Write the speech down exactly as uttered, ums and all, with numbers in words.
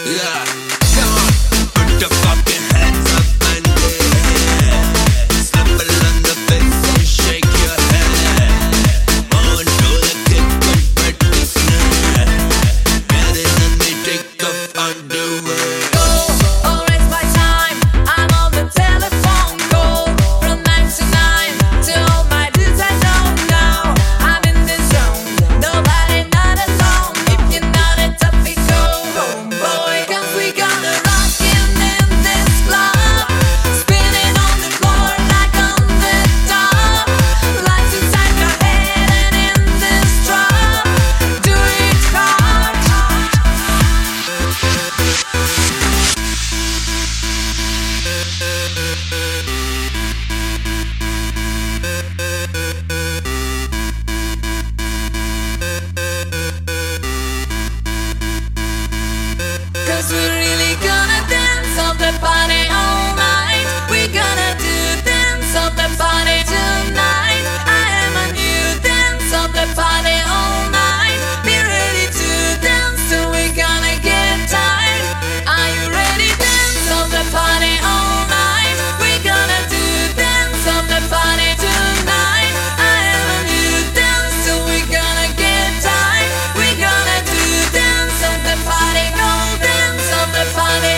Yeah, come on, put your fucking hands up and dance. Slap it on the face and shake your head. On to the kick of practitioner. Get in and they take off underwear. Cause we're really gonna dance on the party all night. We're gonna do dance on the party tonight. I am a new dance on the party all night. Be ready to dance till we're gonna get tired. Are you ready? Dance on the party all night. We're gonna do dance on the party tonight. I am a new dance till we're gonna get tired. We're gonna do dance on the party all dance on the party.